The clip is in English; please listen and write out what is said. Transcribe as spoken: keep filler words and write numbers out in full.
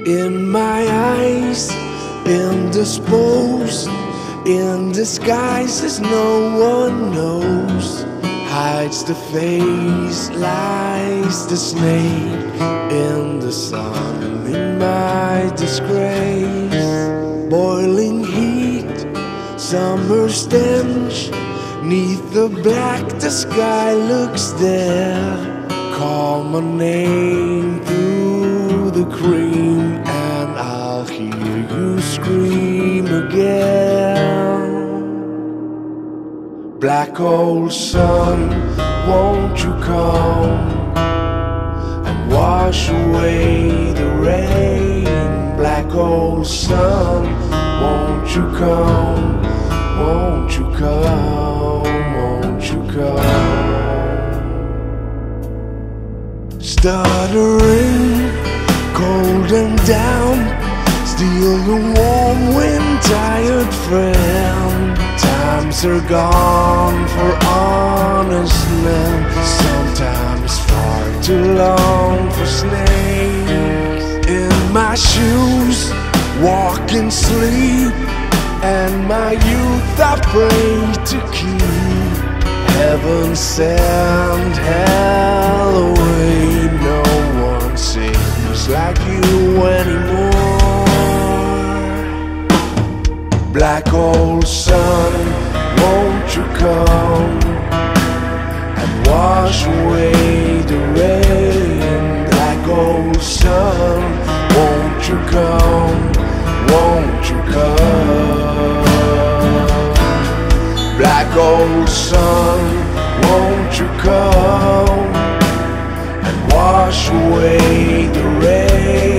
In my eyes, indisposed, in disguises no one knows, hides the face, lies the snake in the sun, in my disgrace. Boiling heat, summer stench, neath the black the sky looks there. Call my name through the cream and I'll hear you scream again. Black old sun, won't you come and wash away the rain? Black old sun, won't you come, won't you come, won't you come? Stuttering, cold and down, steal the warm wind, tired friend. Times are gone for honest men, sometimes far too long for snakes. In my shoes, walk in sleep, and my youth I pray to keep. Heaven send hell away, no one seems like you anymore. Black old sun, won't you come and wash away the rain? Black old sun, won't you come, won't you come? Black old sun, won't you come and wash away the rain?